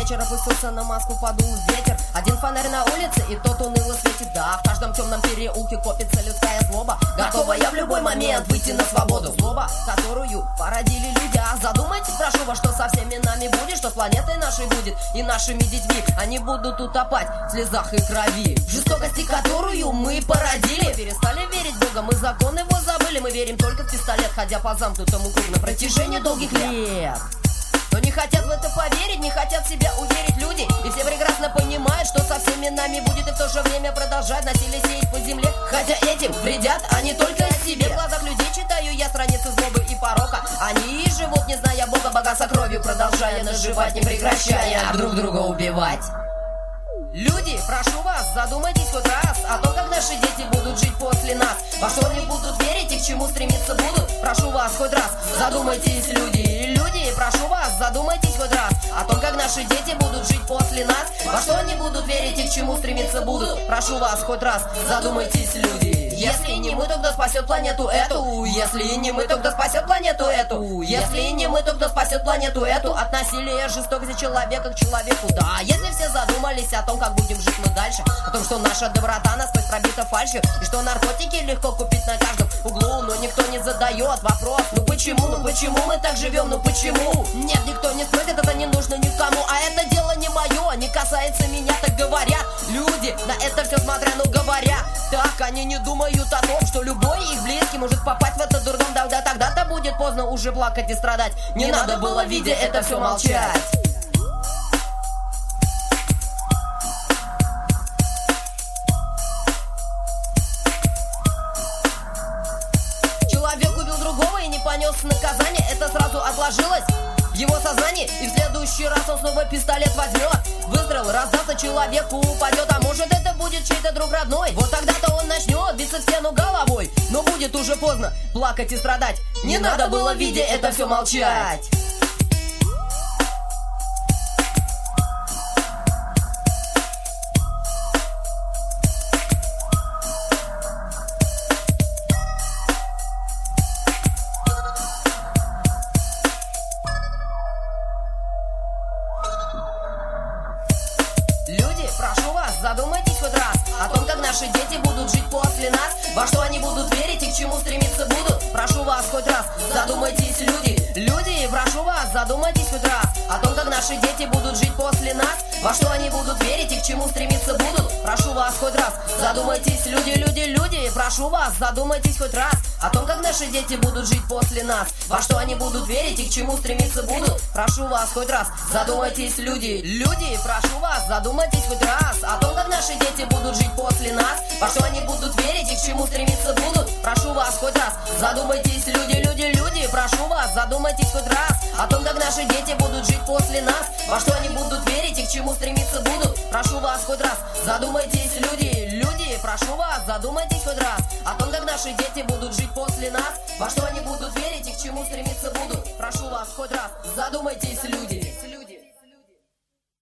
вечер опустился на Москву, подул ветер. Один фонарь на улице, и тот уныло светит. Да, в каждом темном переулке копится людская злоба, готовая в любой момент выйти на свободу. Злоба, которую породили люди. А задумайтесь, прошу вас, что со всеми нами будет, что с планетой нашей будет и нашими детьми. Они будут утопать в слезах и крови. В жестокости, которую мы породили. Перестали верить в Бога, мы закон его забыли. Мы верим только в пистолет, ходя по замкнутому кругу на протяжении долгих лет. Но не хотят в это поверить, не хотят в себя уверить люди. И все прекрасно понимают, что со всеми нами будет. И в то же время продолжать насилие сеять по земле. Хотя этим вредят они только себе. В глазах людей читаю я страницы злобы и порока. Они живут, не зная Бога, богатства кровью, продолжая наживать, не прекращая друг друга убивать. Люди, прошу вас, задумайтесь хоть раз о том, как наши дети будут жить после нас. Во что они будут верить и к чему стремиться будут. Прошу вас хоть раз, задумайтесь, люди. Люди, прошу вас, задумайтесь хоть раз о том, как наши дети будут жить после нас. Во что они будут верить и к чему стремиться будут. Прошу вас хоть раз, задумайтесь, люди. Если не мы, то кто спасет планету эту? Если не мы, то кто спасет планету эту? Если не мы, то кто спасет планету эту? От насилия, жестокости человека к человеку. Да, если все задумались о том, как будем жить мы дальше, о том, что наша доброта насквозь пробита фальшью, и что наркотики легко купить на каждом углу, но никто не задает вопрос: ну почему мы так живем, ну почему? Нет, никто не спросит, это не нужно никому. А это дело не мое, не касается меня, так говорят люди. На это все смотря, ну говоря так, они не думают о том, что любой их близкий может попасть в этот дурдом. Да тогда-то будет поздно уже плакать и страдать. Не надо было, видя это все, молчать. Человек убил другого и не понес наказание. Это сразу отложилось в его сознании, и в следующий раз он снова пистолет возьмет. Выстрел раздастся, человеку упадет. А может, это будет чей-то друг родной. Вот тогда-то он начнет биться в стену головой. Но будет уже поздно плакать и страдать. Не надо было, видя это все, молчать. Люди, прошу вас, задумайтесь хоть раз о том, как наши дети будут жить после нас. Во что они будут верить и к чему стремиться будут. Прошу вас хоть раз, задумайтесь, люди. Люди, прошу вас, задумайтесь хоть раз о том, как наши дети будут жить после нас. Во что они будут верить и к чему стремиться будут. Прошу вас хоть раз, задумайтесь, люди. Люди, прошу вас, задумайтесь хоть раз о том, как наши дети будут жить после нас. Во что они будут верить и к чему стремиться будут. Прошу вас хоть раз, задумайтесь, люди. Люди, прошу вас, задумайтесь хоть раз о том, как наши дети будут жить после нас. Во что они будут верить и к чему стремиться будут. Прошу вас хоть раз, задумайтесь, люди. Люди, прошу вас, задумайтесь хоть раз о том, как наши дети будут жить после нас. Во что они будут верить и к чему стремиться будут. Прошу вас хоть раз, задумайтесь, люди. Люди, прошу вас, задумайтесь хоть раз о том, как наши дети будут жить после нас. Во что они будут верить и к чему стремиться будут. Прошу вас хоть раз, задумайтесь, люди.